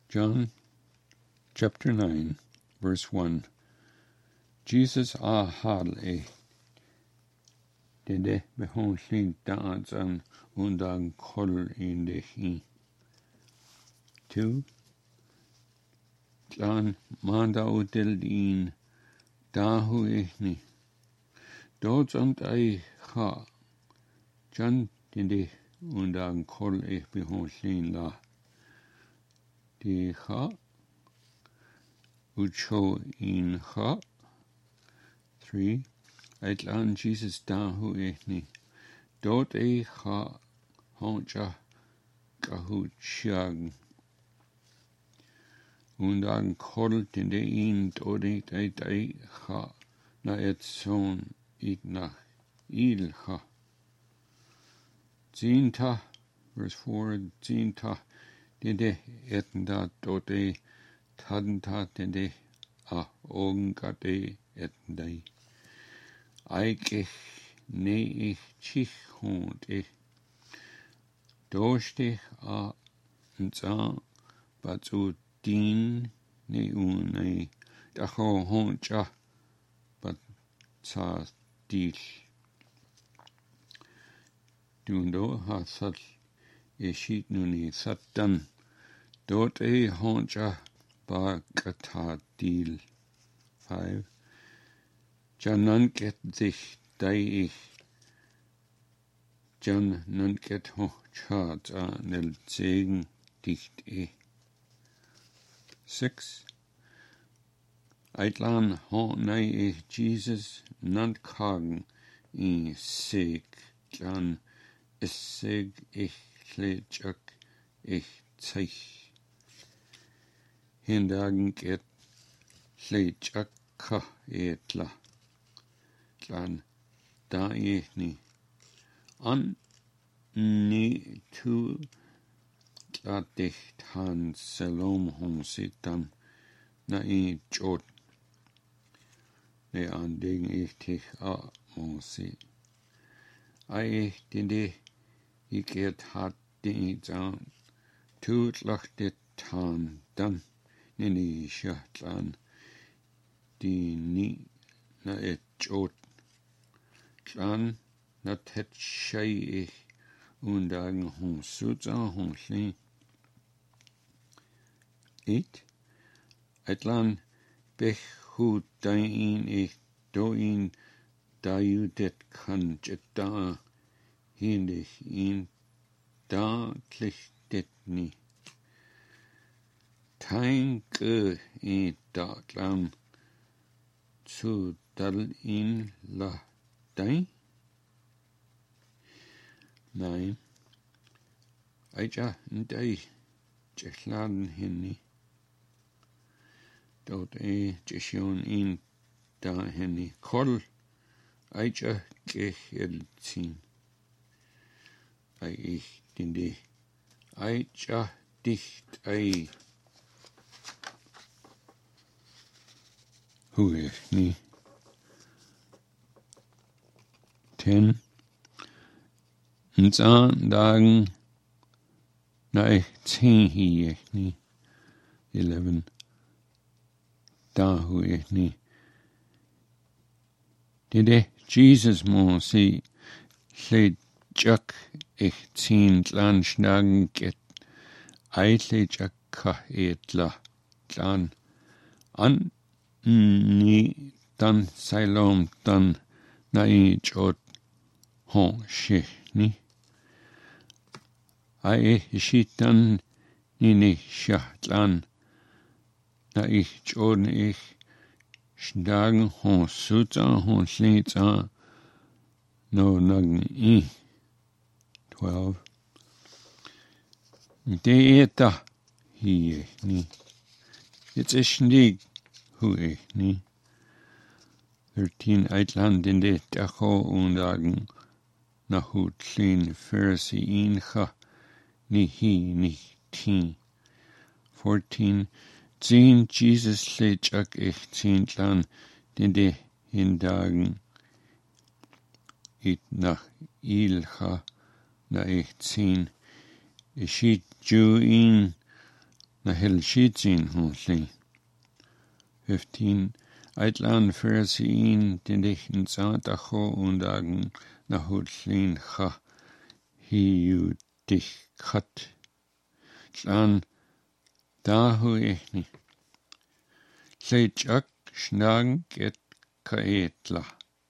John chapter 9, verse 1. Jesus ahal dede behon sin dance an undan kol in de hi. 2. John manda udel in dahu ni. Dort und ei ha. John dede undan kol behon sin la. Die ha. Ucho in ha. 3. Eitlan Jesus dahu ni. Dort ha honcha kahu chiag. Undan kol dede in dode ei ha. Na et son ik nach il ha. Zinta, verse 4, zinta dede etenda dode tadenta dede a ongade etendai. Eik ich ne ich chich hond ich. Doste a nza batsu din ne une dacho honcha bat sa dil. Dundo ha sat eshit nuni satan. Dort honcha ba kata dil. 5. Jan nunket sich dai ich. Jan nunket honcha nel zegen dicht 6. Eitlan hon nei ich Jesus nant kagen in sig. Jan sig ich lechak ich zeich. Hindagen get lechak ka etla. Jan da ich ni. An ni tu dicht han salom hon sitan na I jod. Ne an ding ich dich a monsi. Ai dinde ik et hat ding zan. Tut lachte tan dan nini shatlan. Di ni na et jod. Klan na tet shay ich undagen hon sutsa hon sli. 8. Etlan bech hu dain ich doin dayudet kan jetta hindig in da klichtet ni. Tanke I datlan zu dal in la dain. 9. Aja ndai jechlan hinni. Dort jeshion in da hinni. Kol aja gechelzin. Ai ich dinde. Aja dicht ai. Hu ich ni. 10. Nzan dagen na ich 10 hi ich ni. 11. Da hu ich ni. Dede Jesus mo si lle jak ich 10 tlan schnagen get eitle jak ka etla tlan an ni dan sailom dan na I jod hon shich ni. Ai shitan ni shatlan na ich jod ich schnagen hon sutsa hon slitsa no nagen I. 12. De eta hi ni. Jetzt ist nicht hu ich ni. 13. Eitland in de dacho undagen na hu tlin Pharisee incha ni hi ni ti. 14. Zehn Jesus lechak ich zehntlan den de hindagen it nach ilcha na ich zehn. Ishit ju in na helshitsin honli. 15. Eitlan Phariseein den dichten Satacho undagen na hutlin cha hiu dich kat. Tlan dahu echni. Seit schnagen get kaetla.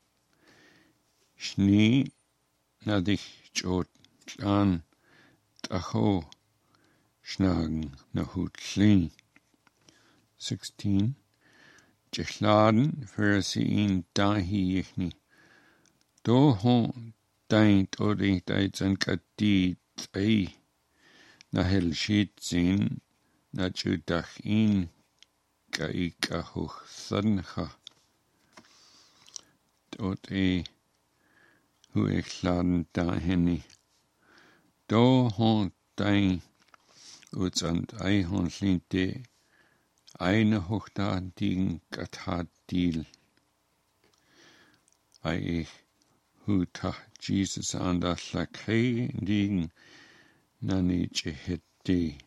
Schnie na dich jot tlan tacho schnagen na hutlin. 16. Jechladen Phariseein dahi echni. Do hon daint odi daitsan kati tsai na helshitsin na judachin kaikahuch sancha. Dort hu echladen daheni. Do hon dain utsand ei hon linte eine hochdagen gatadil. Ei huta Jesus an da lakei liegen nani jeheti.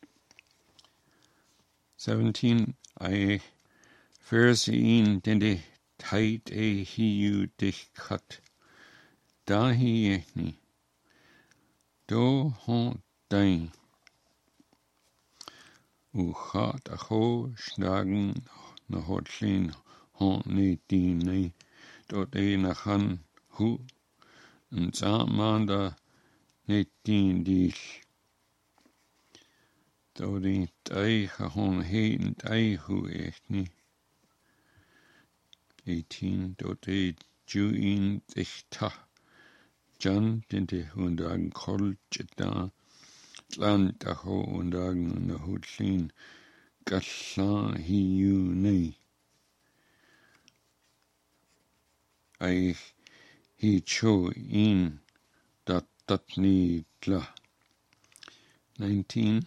17. Ei Phariseein den de tait hiu dich kat. Dahi echni. Do hon dain. Uchat acho schnagen na hotlin hon ne dini. Dort nachan hu en zamanda ne din dich. Dort dai hon heen dai hu echni. 18. Dort juin dich ta. Jan den de hundagen kol jeta. Land acho undagen na hutlin galla hiu nei. Ei hi cho in dat ni gla. 19.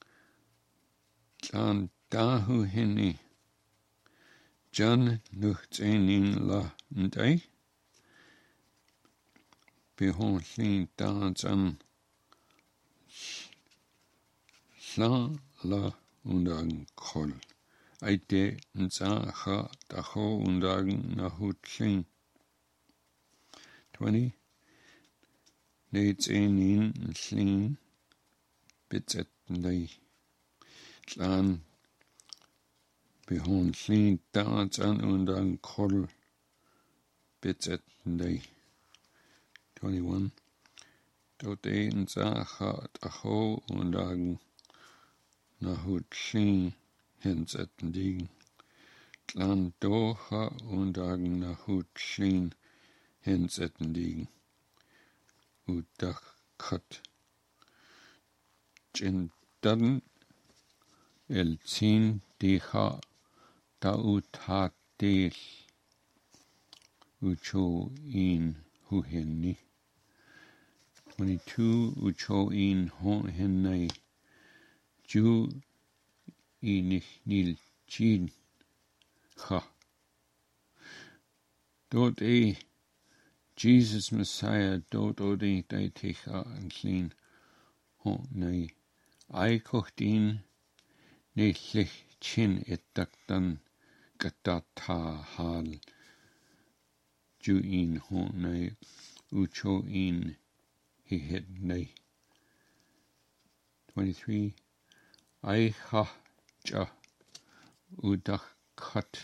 Jan dahu heni. Jan nucht in la ndai. Behonlin dansan la undagen kol. Eite nsa ha dacho undagen na hutlin. 20. Neits in slin bitzetndai. Tlan behonlin dansan undagen kol bitzetndai. 21. Dort nsa ha dacho undagen na hutlin hinsetzen liegen. Tlan doha undagen na hutlin hinsetzen liegen. Udach kat. Jindan el zin diha da utat del. Ucho in huhenni. 22. Ucho in huhenni. Ju inich nil chin ha. Dort Jesus Messiah dort odi daiticha en clean ho nei. Ei kocht in neitlich chin etdaktan gatata hal. Ju in ho nei. Ucho in he het nei. 23. Ei ha ja udach kat.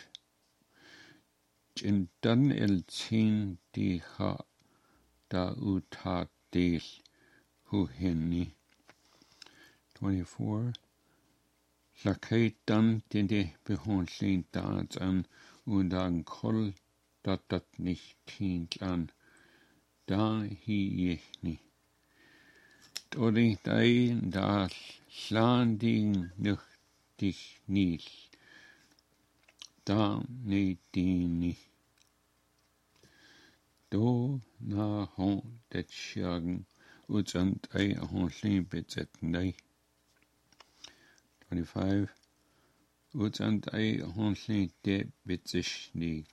Jindan el zin di ha da utat del hu henni. 24. Lakait dan den de behonlin daans an undagen kol dat nicht tintlan. Da hi echni. Dori dai da slanding nuch dich nil. Da ne dini. Do na hon det sjagen utsand ei honlin bitzetndai. 25. Utsand ei honlin de bitzishni.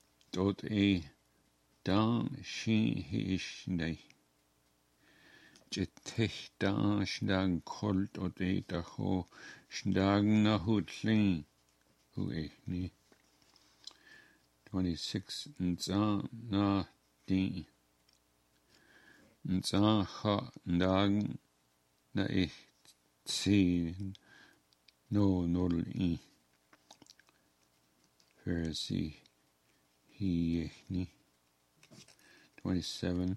Dort da shi hishnai. Jetechta Schdag Colt or Data Ho Schdag Nahutling who Echni 26 Nza Na Di Nza Ha Ndag Na Ich Tsi No Nol I Pharisee He Echni 27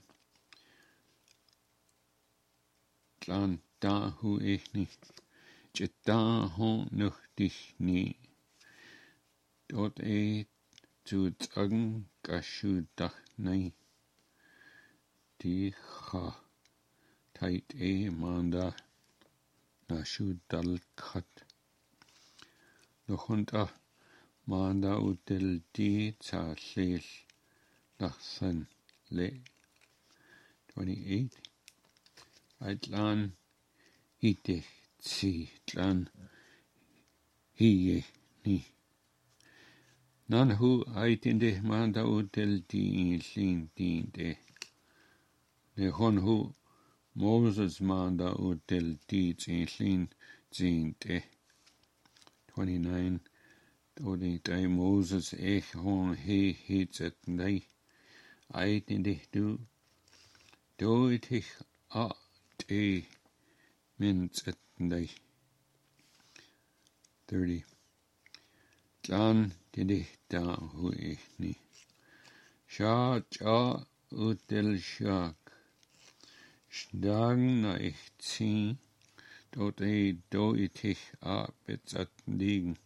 Tlan Da Hu Echni Jetta Ho Nuch Dich Ni Dort zu Zagen Gashu Dach Nei Di Ha Tait Manda Nashu Dal Kat Nochunta Manda Udel Di Tsa Lel Lachsan Le 28 Aitlan Hidech Tsi Tlan Hiye Ni Nan hu aitinde Manda Udel Di Lin Din De Ne hon hu Moses Manda Udel Di Lin Din De 29 Dodi Dai Moses hon he hitzet nei aitinde du Doitich a te minzet nei 30 Tlan didi da hu ni Sha ja udel shak Schdag na ich zi Dort doitich a betzat liegen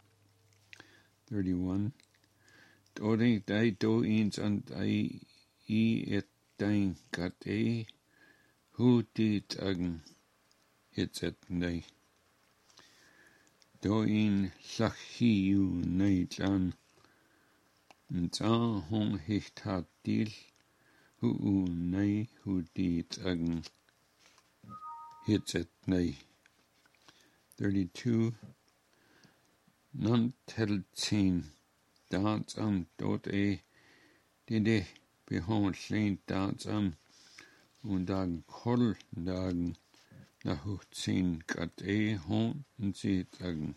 31 Dodi dai do ins and I et dein gat hu di tagen hitzet nei do in sachiu nei tlan Nza hon hicht hat dil hu nei hu di tagen hitzet nei 32 non tel zin dans am dort dide behon slein dans am und dann kol dagen nach zin gat hon sie tagen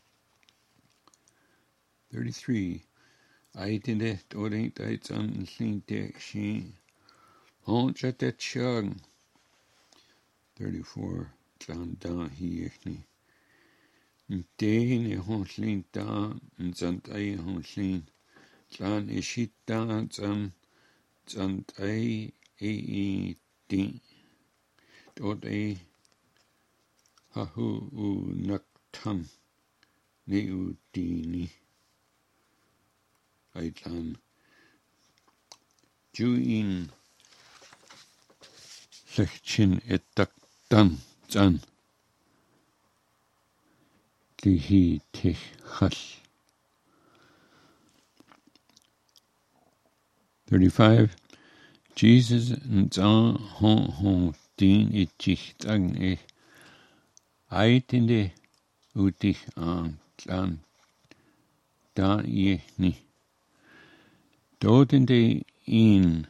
33 Aitinde dort deit an slein de shi hon chatet shang 34 tlan da hi ni Den hon slein da sant hon slein tlan shit da sant din dort ha hu naktan ne u dini aitlan ju in sechin etaktan zan Dihi tich chal 35 Jesus nza hon din itich tang aitinde utich an tlan da ni dodende in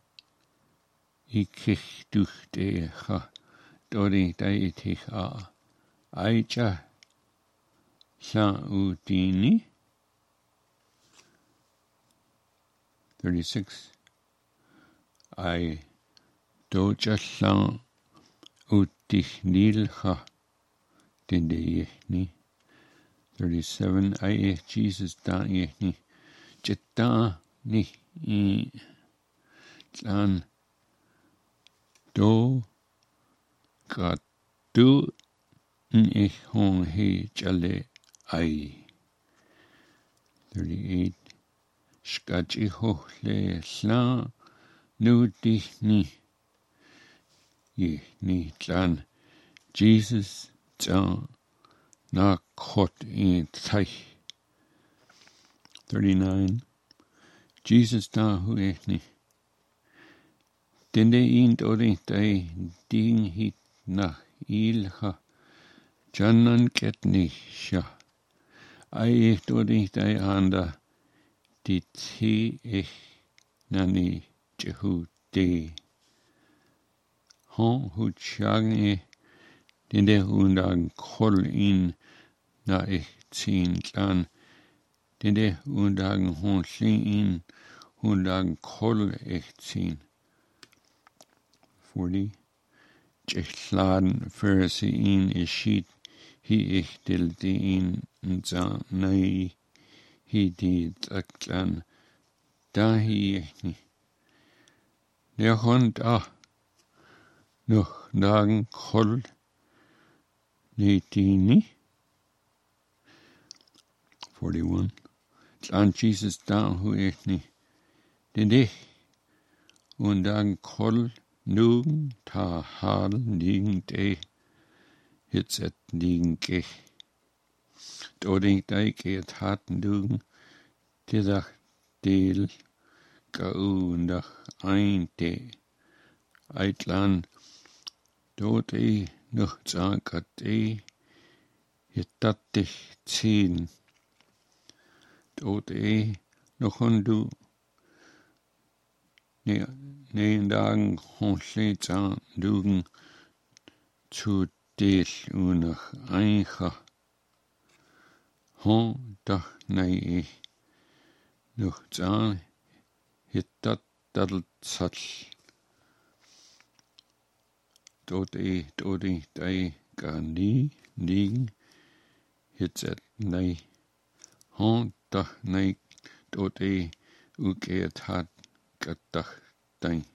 ikich duchte ha dodi da itich a aicha Sa udini 36 I doja sa utich nilcha dinde yechni 37 I Jesus da yechni jetta ni tlan do gat du ich hon he chale I 38 Shkachi hochle sla nu dich ni ye ni tlan Jesus ta na khot in tach 39 Jesus da hu ni dende in ori dai ding hit na ilha jannan ket ni sha Ai ori dai anda dit he nani jehu de Han hutjang den der undagen kol in na ich zin klan. Den der undagen hon in undagen kol ich zin. 40. Jechladen verse in ishit hi ich dilte in za nei hi di taklan da hi ich ni. Der Hund noch dagen kol Netini. 41. An Jesus da hu ich ni. Den dich und dann kol nugen ta hal liegen de hitzet liegen gech. Doding de geht hat nugen dieser del gaundach ein de eitlan dort noch zagat hittat dich ziehen. Dort noch und du ne dagen honsleit an dugen zu del unach eincha. Hon dach nei noch zan hittat dadelt satl. Dort dei gan nie liegen hitzet nei. Hon dach nei dort ugeet hat gedach dein.